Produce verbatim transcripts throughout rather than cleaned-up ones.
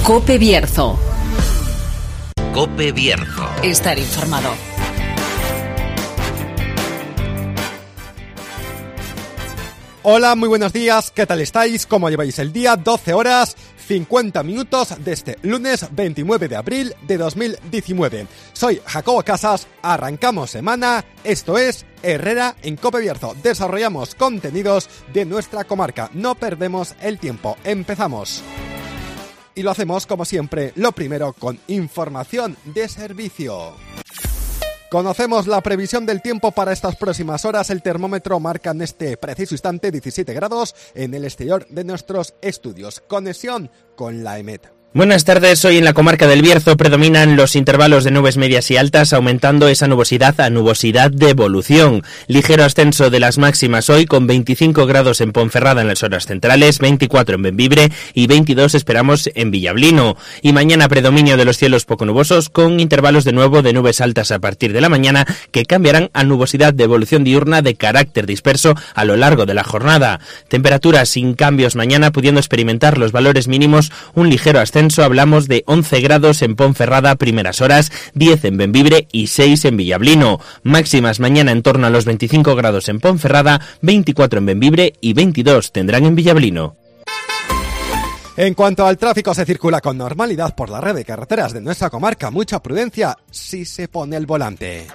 COPE Bierzo. COPE Bierzo. Estar informado. Hola, muy buenos días, ¿qué tal estáis? ¿Cómo lleváis el día? doce horas, cincuenta minutos de este lunes veintinueve de abril de dos mil diecinueve. Soy Jacobo Casas, arrancamos semana, esto es Herrera en COPE Bierzo. Desarrollamos contenidos de nuestra comarca, no perdemos el tiempo, empezamos. Y lo hacemos, como siempre, lo primero con información de servicio. Conocemos la previsión del tiempo para estas próximas horas. El termómetro marca en este preciso instante diecisiete grados en el exterior de nuestros estudios. Conexión con la EMET. Buenas tardes, hoy en la comarca del Bierzo predominan los intervalos de nubes medias y altas, aumentando esa nubosidad a nubosidad de evolución. Ligero ascenso de las máximas hoy, con veinticinco grados en Ponferrada en las horas centrales, veinticuatro en Bembibre y veintidós esperamos en Villablino. Y mañana predominio de los cielos poco nubosos, con intervalos de nuevo de nubes altas a partir de la mañana, que cambiarán a nubosidad de evolución diurna de carácter disperso a lo largo de la jornada. Temperaturas sin cambios mañana, pudiendo experimentar los valores mínimos un ligero ascenso. Hablamos de once grados en Ponferrada primeras horas, diez en Bembibre y seis en Villablino. Máximas mañana en torno a los veinticinco grados en Ponferrada, veinticuatro en Bembibre y veintidós tendrán en Villablino. En cuanto al tráfico, se circula con normalidad por la red de carreteras de nuestra comarca. Mucha prudencia si se pone el volante.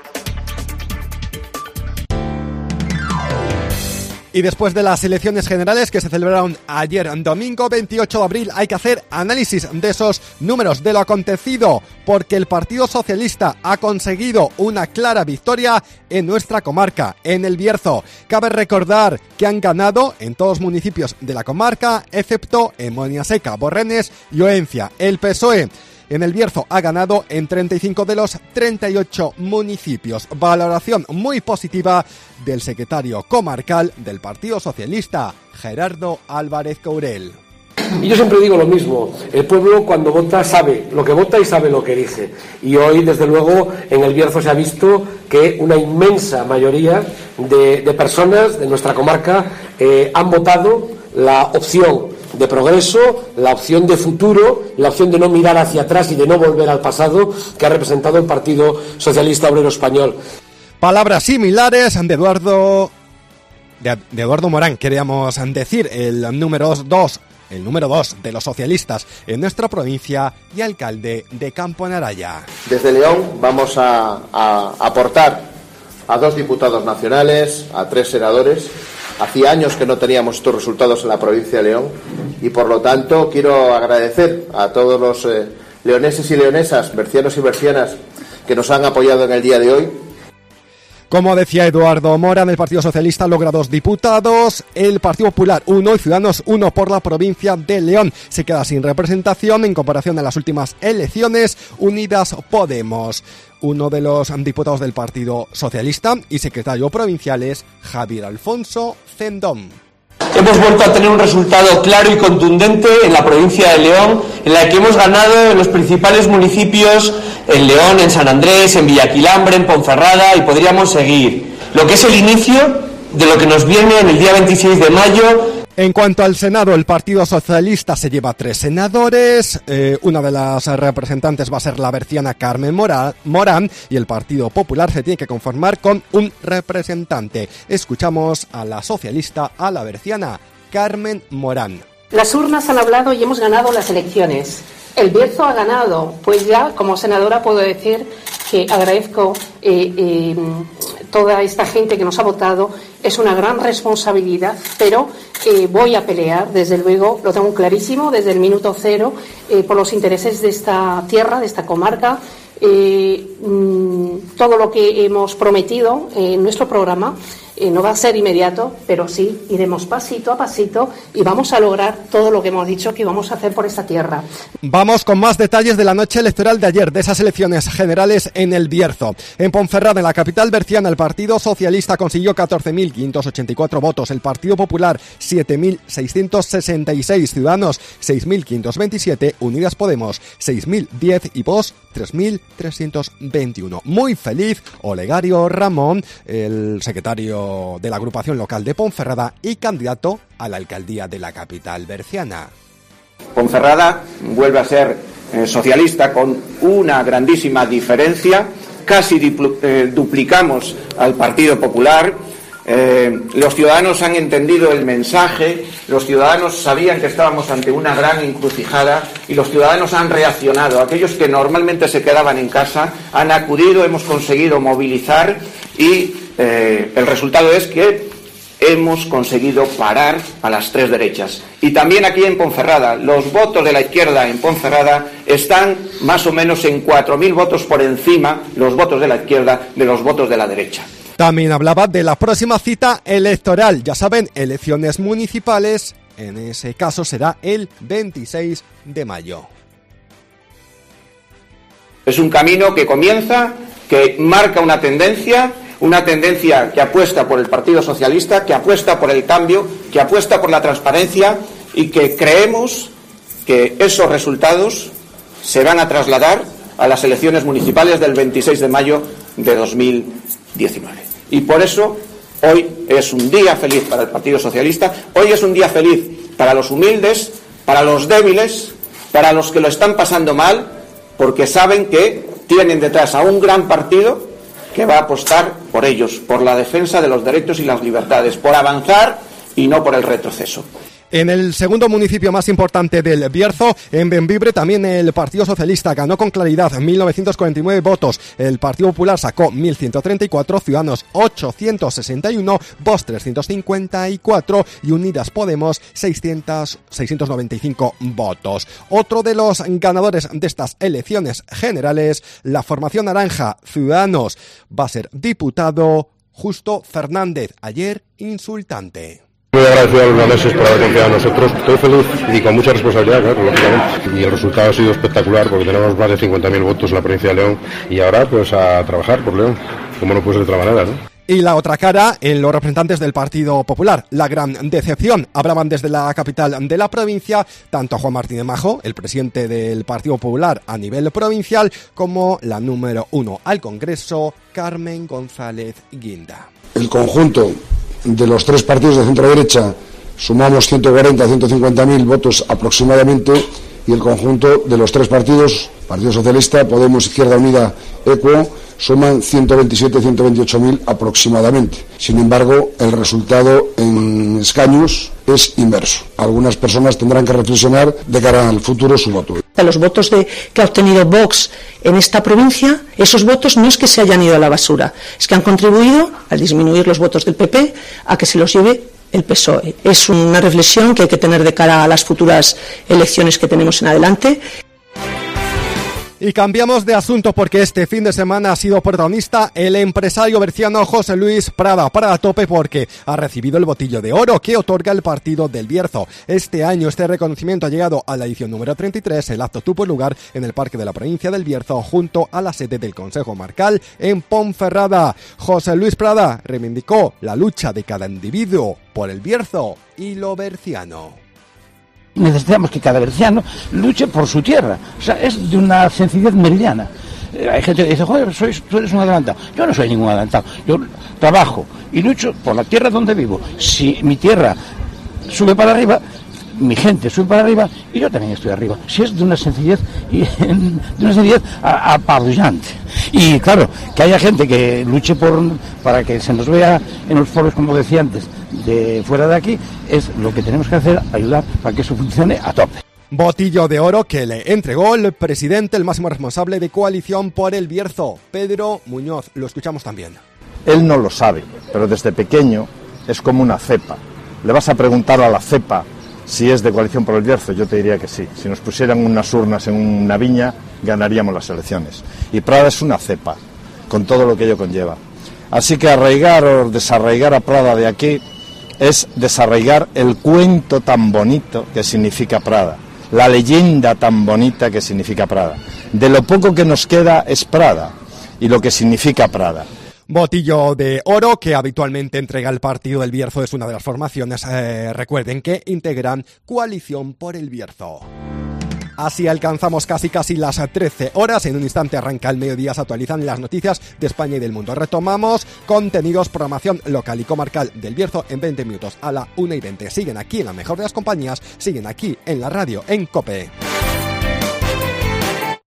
Y después de las elecciones generales que se celebraron ayer domingo veintiocho de abril, hay que hacer análisis de esos números, de lo acontecido, porque el Partido Socialista ha conseguido una clara victoria en nuestra comarca, en el Bierzo. Cabe recordar que han ganado en todos los municipios de la comarca, excepto en Moniaseca, Borrenes y Oencia. El P S O E en el Bierzo ha ganado en treinta y cinco de los treinta y ocho municipios. Valoración muy positiva del secretario comarcal del Partido Socialista, Gerardo Álvarez Courel. Y yo siempre digo lo mismo, el pueblo cuando vota sabe lo que vota y sabe lo que elige. Y hoy, desde luego, en el Bierzo se ha visto que una inmensa mayoría de, de personas de nuestra comarca eh, han votado la opción de progreso, la opción de futuro, la opción de no mirar hacia atrás y de no volver al pasado que ha representado el Partido Socialista Obrero Español. Palabras similares de Eduardo de, de Eduardo Morán, queríamos decir, el número dos, el número dos de los socialistas en nuestra provincia y alcalde de Campo Naraya. Desde León vamos a, a aportar a dos diputados nacionales, a tres senadores. Hacía años que no teníamos estos resultados en la provincia de León y por lo tanto quiero agradecer a todos los eh, leoneses y leonesas, bercianos y bercianas que nos han apoyado en el día de hoy. Como decía Eduardo Morán, el Partido Socialista logra dos diputados, el Partido Popular uno y Ciudadanos uno por la provincia de León. Se queda sin representación en comparación a las últimas elecciones. Unidas Podemos, uno de los diputados del Partido Socialista y secretario provincial es Javier Alfonso Cendón. Hemos vuelto a tener un resultado claro y contundente en la provincia de León, en la que hemos ganado en los principales municipios, en León, en San Andrés, en Villaquilambre, en Ponferrada, y podríamos seguir. Lo que es el inicio de lo que nos viene en el día veintiséis de mayo. En cuanto al Senado, el Partido Socialista se lleva tres senadores, eh, una de las representantes va a ser la berciana Carmen Mora, Morán y el Partido Popular se tiene que conformar con un representante. Escuchamos a la socialista, a la berciana Carmen Morán. Las urnas han hablado y hemos ganado las elecciones. El Bierzo ha ganado, pues ya como senadora puedo decir que agradezco eh, eh, toda esta gente que nos ha votado. Es una gran responsabilidad, pero eh, voy a pelear, desde luego, lo tengo clarísimo, desde el minuto cero, eh, por los intereses de esta tierra, de esta comarca. Eh, mmm, todo lo que hemos prometido eh, en nuestro programa eh, no va a ser inmediato, pero sí iremos pasito a pasito y vamos a lograr todo lo que hemos dicho que vamos a hacer por esta tierra. Vamos con más detalles de la noche electoral de ayer, de esas elecciones generales en el Bierzo. En Ponferrada, en la capital berciana, el Partido Socialista consiguió catorce mil quinientos ochenta y cuatro votos, el Partido Popular siete mil seiscientos sesenta y seis, Ciudadanos seis mil quinientos veintisiete, Unidas Podemos seis mil diez y Vox tres mil trescientos veintiuno. Muy feliz Olegario Ramón, el secretario de la agrupación local de Ponferrada y candidato a la alcaldía de la capital berciana. Ponferrada vuelve a ser eh, socialista con una grandísima diferencia, casi dipl- eh, duplicamos al Partido Popular. Eh, los ciudadanos han entendido el mensaje, los ciudadanos sabían que estábamos ante una gran encrucijada y los ciudadanos han reaccionado. Aquellos que normalmente se quedaban en casa han acudido, hemos conseguido movilizar y eh, el resultado es que hemos conseguido parar a las tres derechas. Y también aquí en Ponferrada, los votos de la izquierda en Ponferrada están más o menos en cuatro mil votos por encima, los votos de la izquierda, de los votos de la derecha. También hablaba de la próxima cita electoral. Ya saben, elecciones municipales, en ese caso será el veintiséis de mayo. Es un camino que comienza, que marca una tendencia, una tendencia que apuesta por el Partido Socialista, que apuesta por el cambio, que apuesta por la transparencia y que creemos que esos resultados se van a trasladar a las elecciones municipales del veintiséis de mayo de dos mil diecinueve. Y por eso hoy es un día feliz para el Partido Socialista, hoy es un día feliz para los humildes, para los débiles, para los que lo están pasando mal, porque saben que tienen detrás a un gran partido que va a apostar por ellos, por la defensa de los derechos y las libertades, por avanzar y no por el retroceso. En el segundo municipio más importante del Bierzo, en Bembibre, también el Partido Socialista ganó con claridad mil novecientos cuarenta y nueve votos. El Partido Popular sacó mil ciento treinta y cuatro, Ciudadanos ochocientos sesenta y uno, Vox trescientos cincuenta y cuatro y Unidas Podemos seiscientos noventa y cinco votos. Otro de los ganadores de estas elecciones generales, la formación naranja Ciudadanos, va a ser diputado Justo Fernández. Ayer, insultante. Muy agradecido a los daneses por haber confiado en nosotros. Estoy feliz y con mucha responsabilidad, claro, lógicamente. Y el resultado ha sido espectacular porque tenemos más de cincuenta mil votos en la provincia de León y ahora pues a trabajar por León, como no puede ser de otra manera, ¿no? Y la otra cara, en los representantes del Partido Popular, la gran decepción. Hablaban desde la capital de la provincia, tanto Juan Martínez Majo, el presidente del Partido Popular a nivel provincial, como la número uno al Congreso, Carmen González Guinda. El conjunto de los tres partidos de centro-derecha sumamos ciento cuarenta a ciento cincuenta mil votos aproximadamente y el conjunto de los tres partidos, Partido Socialista, Podemos, Izquierda Unida, Equo, suman ciento veintisiete a ciento veintiocho mil aproximadamente. Sin embargo, el resultado en escaños es inverso. Algunas personas tendrán que reflexionar de cara al futuro su voto. Los votos de, que ha obtenido Vox en esta provincia, esos votos no es que se hayan ido a la basura, es que han contribuido al disminuir los votos del P P a que se los lleve el P S O E. Es una reflexión que hay que tener de cara a las futuras elecciones que tenemos en adelante. Y cambiamos de asunto porque este fin de semana ha sido protagonista el empresario berciano José Luis Prada, para a tope porque ha recibido el botillo de oro que otorga el Partido del Bierzo. Este año este reconocimiento ha llegado a la edición número treinta y tres, el acto tuvo lugar en el Parque de la Provincia del Bierzo junto a la sede del Consejo Marcal en Ponferrada. José Luis Prada reivindicó la lucha de cada individuo por el Bierzo y lo berciano. Necesitamos que cada berciano luche por su tierra. O sea, es de una sencillez meridiana. Eh, hay gente que dice, joder, sois, tú eres un adelantado. Yo no soy ningún adelantado. Yo trabajo y lucho por la tierra donde vivo. Si mi tierra sube para arriba, mi gente sube para arriba y yo también estoy arriba. Si es de una sencillez, y, de una sencillez apabullante. Y claro, que haya gente que luche por para que se nos vea en los foros, como decía antes, de fuera de aquí, es lo que tenemos que hacer, ayudar para que eso funcione a tope. Botillo de oro que le entregó el presidente, el máximo responsable de Coalición por el Bierzo, Pedro Muñoz. Lo escuchamos también. Él no lo sabe, pero desde pequeño es como una cepa. Le vas a preguntar a la cepa si es de Coalición por el Bierzo, yo te diría que sí. Si nos pusieran unas urnas en una viña, ganaríamos las elecciones. Y Prada es una cepa, con todo lo que ello conlleva. Así que arraigar o desarraigar a Prada de aquí es desarraigar el cuento tan bonito que significa Prada, la leyenda tan bonita que significa Prada. De lo poco que nos queda es Prada y lo que significa Prada. Botillo de oro que habitualmente entrega el Partido del Bierzo, es una de las formaciones, eh, recuerden, que integran Coalición por el Bierzo. Así alcanzamos casi casi las trece horas. En un instante arranca el mediodía, se actualizan las noticias de España y del mundo. Retomamos contenidos, programación local y comarcal del Bierzo en veinte minutos a la una y veinte. Siguen aquí en la mejor de las compañías, siguen aquí en la radio, en COPE.